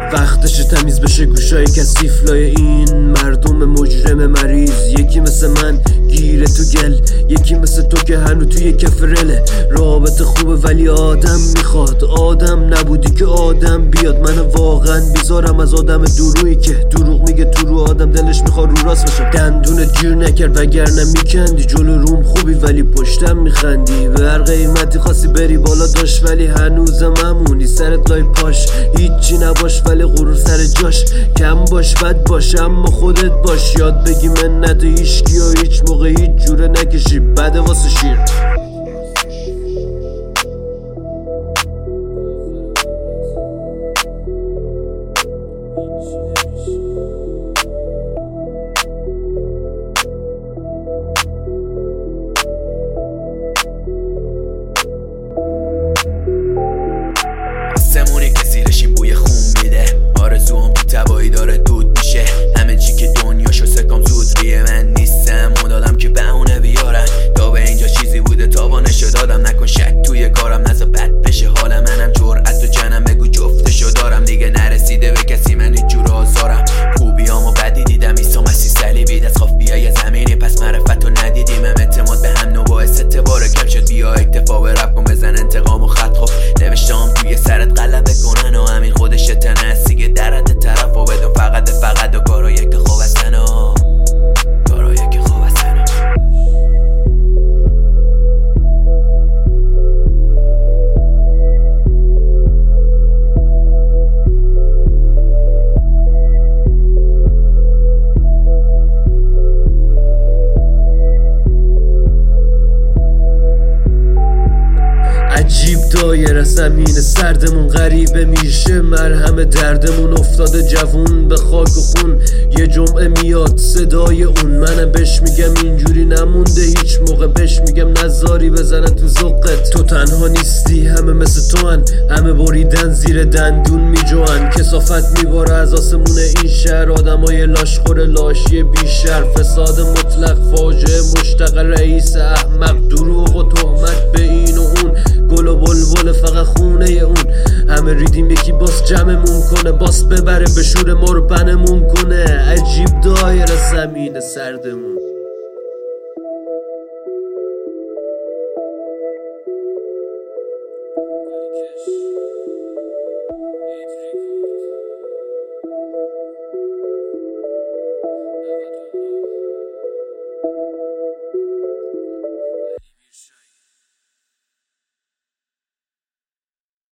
وقتش تمیز بشه گوشای کثیف لای این مردم مجرم مریض. یکی مثل من گیره تو گل، یکی مثل تو که هنو توی کف رله. رابطه خوبه ولی آدم میخواد، آدم نبودی که آدم بیاد. من واقعا بیزارم از آدم درویی که دروغ میگه تو رو آدم دلش میخواد رو راست بشه. دندونت گیر نکرد وگرنه میکندی، جلو روم خوبی ولی پشتم میخندی. به هر قیمتی خواستی بری بالا داشت ولی هنوز ممونی سرت لای پاش. هیچی نباش ولی غرور سر جاش، کم باش بد باش اما خودت باش. یاد بگی منت هیچکی و هیچ موقع هیچ جوره نکشی بده واسه شیر. آسمونی که زیرش این بوی خون میده، آرزوام تو تبایی داره دود میشه. همه چی که دنیاشو سکام زود ریه من نیستم اون دادم که بهونه بیارن. تا به اینجا چیزی بوده تاوانشو دادم، نکن شک توی کارم نذار بد بشه حال منم. جرأت و جنم بگو جفتشو دارم، دیگه نرسیده به کسی من هیچ جور آزارم. خوبیامو بدی دیدم عیسی مسیح صلیبی، دست خواف بیای زمینی پس معرفتو ندیدیم. اعتماد به هم نو باعث اعتبار کم شد، بیا اکتفا به رب کن بزن انتقام و خط. خب نوشتم توی سرت غلبه کنن و همین خودش تنسی که درد طرف و بدون فقط و کارایی که خوب هستن و کارایی که خوب هستن. عجیب دایر زمین سردمون غریبه میشه، مرهم دردمون افتاده جوون به خاک و خون. یه جمعه میاد صدای اون، منم بهش میگم اینجوری نمونده هیچ موقع. بهش میگم نزاری بزنن تو ذوقت، تو تنها نیستی همه مثل تو هن. همه بریدن زیر دندون میجوان، کثافت میباره از آسمون این شهر. آدمای لاشخور لاشی بیشر، فساد مطلق فاجعه مشتق رئیس احمق. دروغ و تهمت به این و اون، گل و بلبل فقط خونه اون. همه ریدیم یکی باس جمعمون کنه، باس ببره به شور ما رو بنمون کنه. عجیب دایر زمین سردمون.